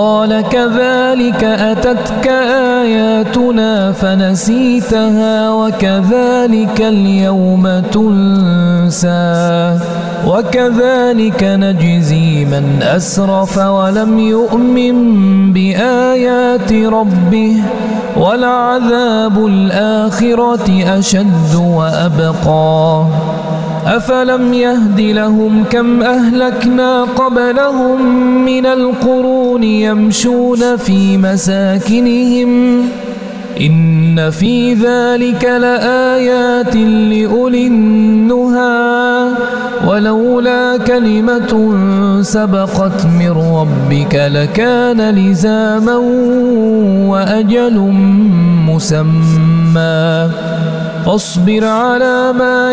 قال كذلك أتتك آياتنا فنسيتها وكذلك اليوم تنسى وكذلك نجزي من أسرف ولم يؤمن بآيات ربه ولعذاب الآخرة أشد وأبقى أفلم يهد لهم كم أهلكنا قبلهم من القرون يمشون في مساكنهم إن في ذلك لآيات لأولي النهى ولولا كلمة سبقت من ربك لكان لزاما وأجل مسمى فاصبر على ما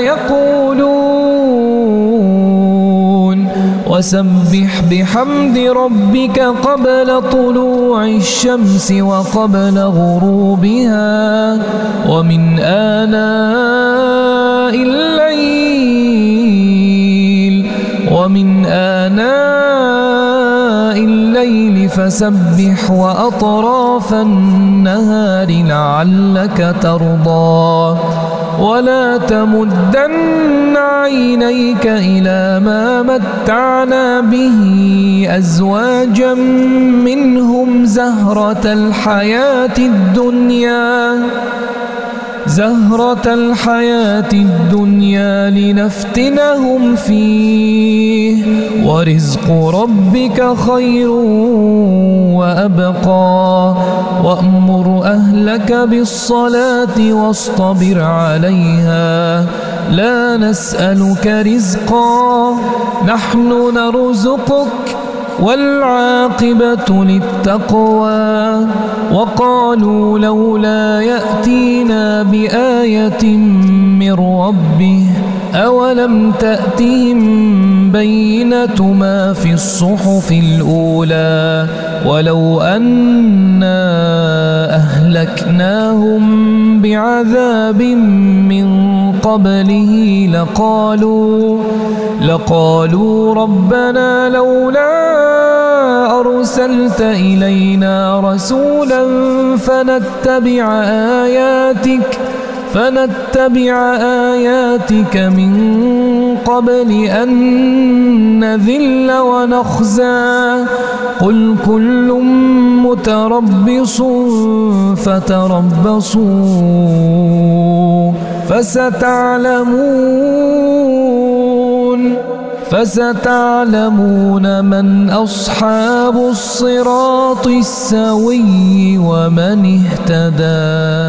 يقولون وسبح بحمد ربك قبل طلوع الشمس وقبل غروبها ومن آناء الليل فسبح وأطراف النهار لعلك ترضى ولا تمدن عينيك إلى ما متعنا به أزواجا منهم زهرة الحياة الدنيا لنفتنهم فيه ورزق ربك خير وأبقى وأمر أهلك بالصلاة واصطبر عليها لا نسألك رزقا نحن نرزقك والعاقبة للتقوى وقالوا لولا يأتينا بآية من ربه أولم تأتهم بينة ما في الصحف الأولى ولو أنا أهلكناهم بعذاب من قبله لقالوا ربنا لولا أرسلت إلينا رسولا فنتبع آياتك من قبل أن نذل ونخزى قل كل متربص فتربصوا فستعلمون من أصحاب الصراط السوي ومن اهتدى.